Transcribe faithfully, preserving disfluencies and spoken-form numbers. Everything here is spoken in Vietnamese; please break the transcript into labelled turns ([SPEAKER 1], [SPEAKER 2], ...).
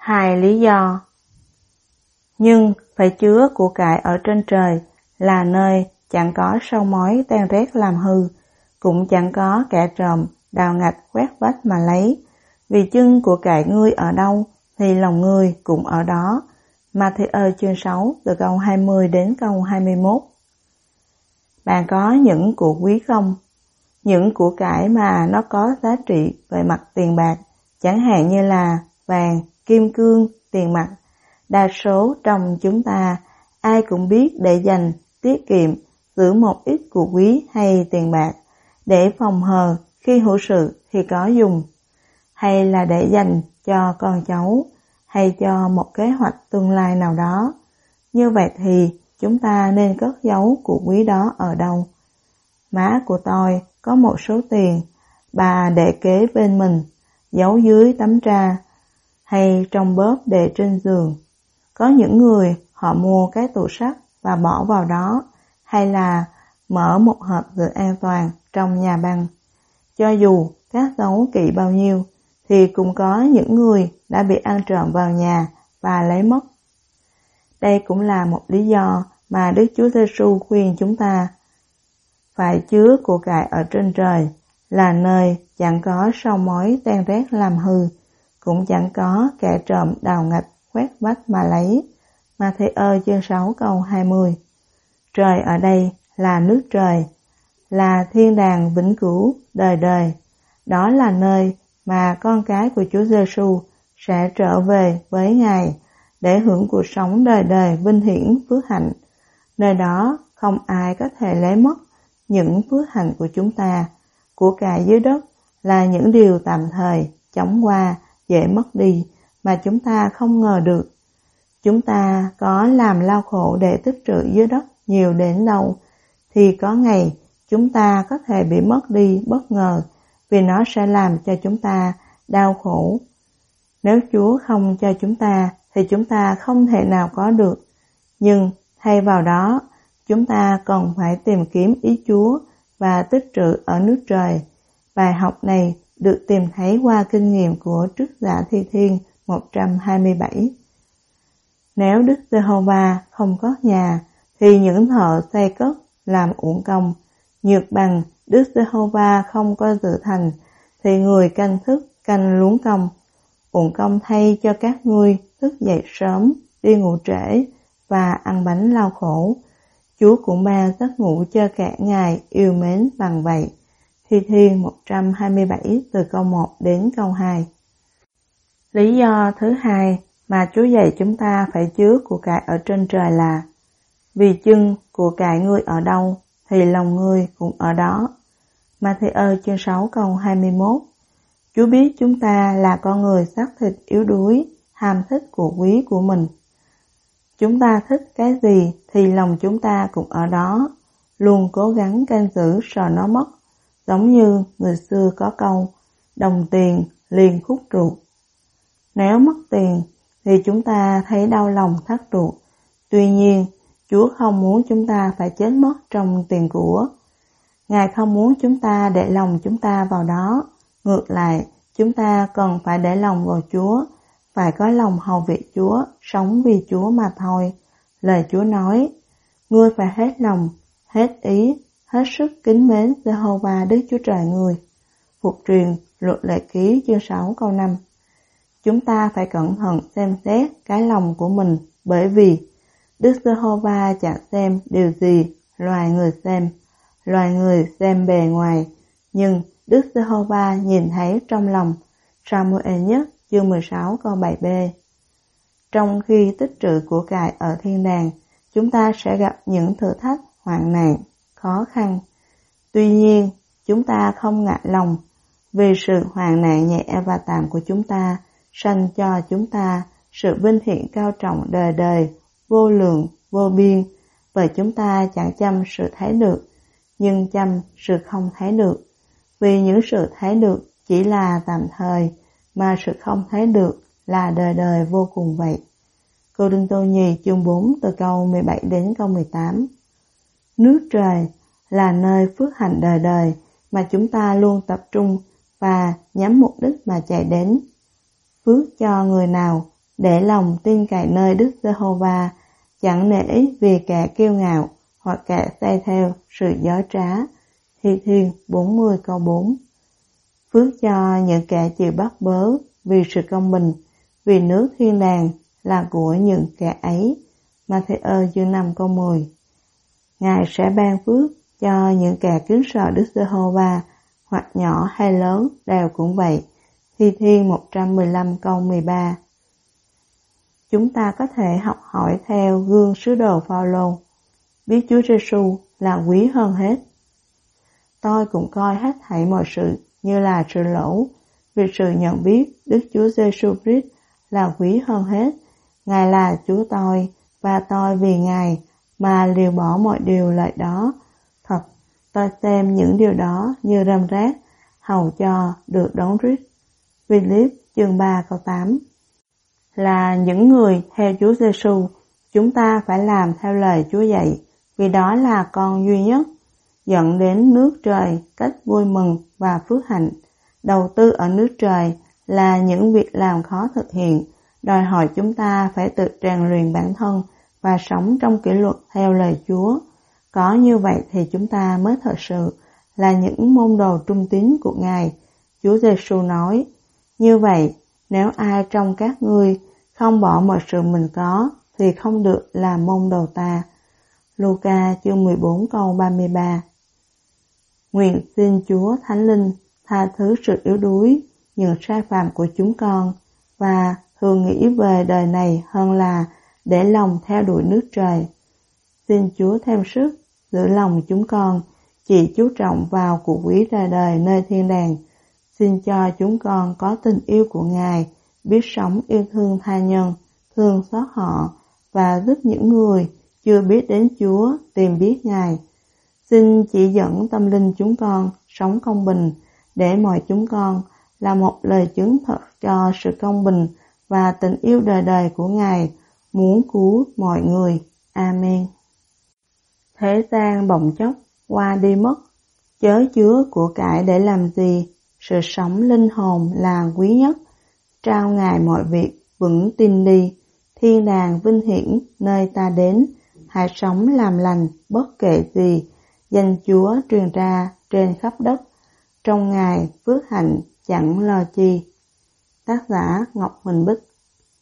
[SPEAKER 1] Hai lý do. Nhưng phải chứa của cải ở trên trời, là nơi chẳng có sâu mối ten rét làm hư, cũng chẳng có kẻ trộm đào ngạch quét vách mà lấy. Vì chưng của cải ngươi ở đâu, thì lòng ngươi cũng ở đó. Ma-thi-ơ chương sáu từ câu hai mươi đến câu hai mươi mốt. Bạn có những của quý không? Những của cải mà nó có giá trị về mặt tiền bạc, chẳng hạn như là vàng, kim cương, tiền mặt. Đa số trong chúng ta, ai cũng biết để dành, tiết kiệm, giữ một ít của quý hay tiền bạc, để phòng hờ khi hữu sự thì có dùng, hay là để dành cho con cháu, hay cho một kế hoạch tương lai nào đó. Như vậy thì chúng ta nên cất giấu của quý đó ở đâu? Má của tôi có một số tiền, bà để kế bên mình, giấu dưới tấm tra, hay trong bóp để trên giường. Có những người họ mua cái tủ sắt và bỏ vào đó, hay là mở một hộp giữ an toàn trong nhà băng. Cho dù cất giấu kỹ bao nhiêu, thì cũng có những người đã bị ăn trộm vào nhà và lấy mất. Đây cũng là một lý do mà Đức Chúa Giêsu khuyên chúng ta phải chứa của cải ở trên trời, là nơi chẳng có sâu mối ten rét làm hư, cũng chẳng có kẻ trộm đào ngạch quét vách mà lấy. Ma-thi-ơ chương sáu câu hai mươi. Trời ở đây là nước trời, là thiên đàng vĩnh cửu đời đời. Đó là nơi mà con cái của Chúa Giêsu sẽ trở về với Ngài để hưởng cuộc sống đời đời vinh hiển phước hạnh. Nơi đó không ai có thể lấy mất những phước hạnh của chúng ta. Của cải dưới đất là những điều tạm thời, chóng qua, dễ mất đi mà chúng ta không ngờ được. Chúng ta có làm lao khổ để tích trữ dưới đất nhiều đến đâu, thì có ngày chúng ta có thể bị mất đi bất ngờ, vì nó sẽ làm cho chúng ta đau khổ. Nếu Chúa không cho chúng ta, thì chúng ta không thể nào có được. Nhưng thay vào đó, chúng ta còn phải tìm kiếm ý Chúa và tích trữ ở nước trời. Bài học này được tìm thấy qua kinh nghiệm của Trức giả Thi Thiên một trăm hai mươi bảy. Nếu Đức Giê-hô-va không có nhà, thì những thợ xây cất làm uổng công. Nhược bằng Đức Giê-hô-va không có dự thành, thì người canh thức canh luống công. Uổng công thay cho các ngươi thức dậy sớm, đi ngủ trễ và ăn bánh lao khổ. Chúa cũng ban giấc ngủ cho kẻ Ngài yêu mến bằng vậy. Thi Thiên một trăm hai mươi bảy từ câu một đến câu hai. Lý do thứ hai mà Chúa dạy chúng ta phải chứa của cải ở trên trời là: vì chưng của cải ngươi ở đâu, thì lòng ngươi cũng ở đó. Ma-thi-ơ chương sáu câu hai mươi mốt. Chúa biết chúng ta là con người xác thịt yếu đuối, ham thích của quý của mình. Chúng ta thích cái gì thì lòng chúng ta cũng ở đó, luôn cố gắng canh giữ sợ nó mất. Giống như người xưa có câu, đồng tiền liền khúc ruột. Nếu mất tiền thì chúng ta thấy đau lòng thắt ruột. Tuy nhiên, Chúa không muốn chúng ta phải chết mất trong tiền của. Ngài không muốn chúng ta để lòng chúng ta vào đó. Ngược lại, chúng ta cần phải để lòng vào Chúa, phải có lòng hầu việc Chúa, sống vì Chúa mà thôi. Lời Chúa nói, ngươi phải hết lòng, hết ý, hết sức kính mến Giê-hô-va Đức Chúa Trời ngươi. Phục truyền Luật Lệ Ký chương sáu câu năm. Chúng ta phải cẩn thận xem xét cái lòng của mình, bởi vì Đức Giê-hô-va chẳng xem điều gì loài người xem. Loài người xem bề ngoài, nhưng Đức Giê-hô-va nhìn thấy trong lòng. Sa-mu-ê nhất chương mười sáu câu bảy b. Trong khi tích trữ của cải ở thiên đàng, chúng ta sẽ gặp những thử thách, hoạn nạn, khó khăn. Tuy nhiên, chúng ta không ngại lòng, vì sự hoạn nạn nhẹ và tạm của chúng ta sanh cho chúng ta sự vinh hiển cao trọng đời đời, vô lượng, vô biên, bởi chúng ta chẳng chăm sự thấy được, nhưng chăm sự không thấy được. Vì những sự thấy được chỉ là tạm thời, mà sự không thấy được là đời đời vô cùng vậy. Cô-rinh-tô nhì chương bốn từ câu mười bảy đến câu mười tám. Nước trời là nơi phước hạnh đời đời mà chúng ta luôn tập trung và nhắm mục đích mà chạy đến. Phước cho người nào để lòng tin cậy nơi Đức Giê-hô-va, chẳng nể vì kẻ kiêu ngạo hoặc kẻ say theo sự dối trá. Thi Thiên bốn mươi câu bốn. Phước cho những kẻ chịu bắt bớ vì sự công bình, vì nước thiên đàng là của những kẻ ấy. Ma-thi-ơ chương năm câu mười. Ngài sẽ ban phước cho những kẻ kính sợ Đức Giê-hô-va, hoặc nhỏ hay lớn đều cũng vậy. Thi Thiên một trăm mười lăm câu mười ba. Chúng ta có thể học hỏi theo gương sứ đồ Phao-lô, biết Chúa Giê-xu là quý hơn hết. Tôi cũng coi hết thảy mọi sự như là sự lỗ, vì sự nhận biết Đức Chúa Giê-xu Christ là quý hơn hết. Ngài là Chúa tôi, và tôi vì Ngài mà liều bỏ mọi điều lợi đó. Thật, tôi xem những điều đó như rơm rác, hầu cho được đón Christ. Philip chương ba câu tám. Là những người theo Chúa Giê-xu, chúng ta phải làm theo lời Chúa dạy, vì đó là con duy nhất, dẫn đến nước trời cách vui mừng và phước hạnh. Đầu tư ở nước trời là những việc làm khó thực hiện, đòi hỏi chúng ta phải tự rèn luyện bản thân và sống trong kỷ luật theo lời Chúa. Có như vậy thì chúng ta mới thật sự là những môn đồ trung tín của Ngài. Chúa Giê-xu nói, như vậy, nếu ai trong các ngươi không bỏ mọi sự mình có, thì không được làm môn đồ ta. Luca chương mười bốn câu ba mươi ba. Nguyện xin Chúa Thánh Linh tha thứ sự yếu đuối, những sai phạm của chúng con, và thường nghĩ về đời này hơn là để lòng theo đuổi nước trời. Xin Chúa thêm sức, giữ lòng chúng con, chỉ chú trọng vào cuộc quý ra đời nơi thiên đàng. Xin cho chúng con có tình yêu của Ngài, biết sống yêu thương tha nhân, thương xót họ, và giúp những người chưa biết đến Chúa tìm biết Ngài. Xin chỉ dẫn tâm linh chúng con sống công bình, để mọi chúng con là một lời chứng thật cho sự công bình và tình yêu đời đời của Ngài, muốn cứu mọi người. Amen. Thế gian bỗng chốc qua đi mất, chớ chứa của cải để làm gì, sự sống linh hồn là quý nhất. Trao Ngài mọi việc vững tin đi, thiên đàng vinh hiển nơi ta đến, hãy sống làm lành bất kể gì, danh Chúa truyền ra trên khắp đất, trong Ngài phước hạnh chẳng lo chi. Tác giả Ngọc Huỳnh Bích.